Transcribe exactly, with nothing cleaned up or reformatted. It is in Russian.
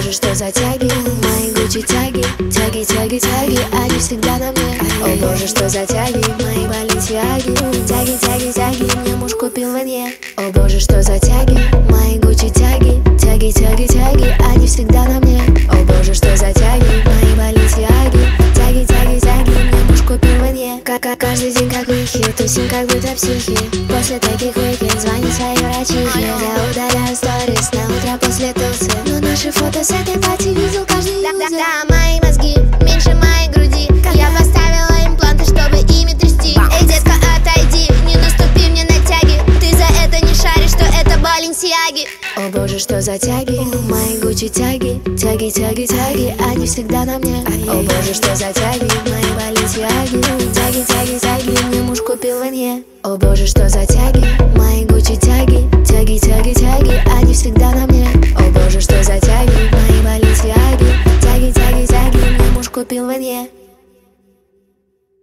боже, что за тяги, мои гучи тяги, тяги, тяги, тяги, они всегда на мне. О боже, что за тяги, мои баленсиаги, тяги, тяги, тяги, мне муж купил в ванье. О боже, что за тяги, мои гучи тяги, тяги, тяги, тяги, они всегда на мне. О боже, что за тяги, мои баленсиаги, тяги, тяги, тяги, мне муж купил в ванье. Как, как каждый день как выхи, тусим как будто психи. После таких уикенд звонит своей врачихе. Я удаляю сторис на утро после тусы, но наши фото с этой пати видел каждый юзер. Да, да, да, мои мозги меньше моей груди. Я поставила импланты, чтобы ими трясти. Эй, детка, отойди, не наступи мне на тяги. Ты за это не шаришь, что это баленсиаги. О боже, что за тяги, мои гучи тяги, тяги, тяги, тяги, они всегда на мне. О боже, что за тяги, мои баленсиаги, тяги, тяги, тяги, мне муж купил в ванье. О боже, что за тяги, мои гучи тяги,